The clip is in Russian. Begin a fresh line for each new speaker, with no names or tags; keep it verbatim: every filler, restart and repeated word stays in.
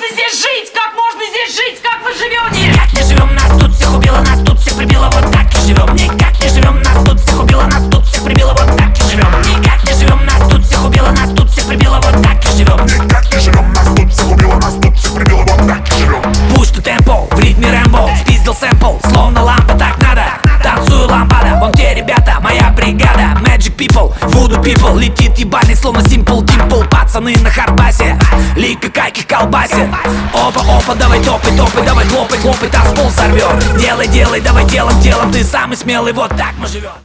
здесь жить? Как можно здесь жить? Как вы живете?
Никак не живем, нас тут всех убило, нас тут всех прибило, вот так и живем. Никак не живем, нас тут всех убило, нас тут всех прибило, вот так и живем. Никак не живем, нас тут всех убило, нас тут всех прибило, вот так и живем.
Никак не живем, нас тут всех убило, нас тут всех прибило, вот так и живем.
Push to tempo, в ритме Рэмбо, спиздил сэмпл, словно лампа, так надо. Танцую лампада, вон те ребята, моя бригада. Magic people, voodoo people, летит ебальник, словно simple dimple. Пацаны на харбасе, лика каких колбасе. Опа, опа, давай топай, топай, давай хлопай, хлопай, танцпол сорвем. Делай, делай, давай делом, делом, ты самый смелый, вот так мы живем.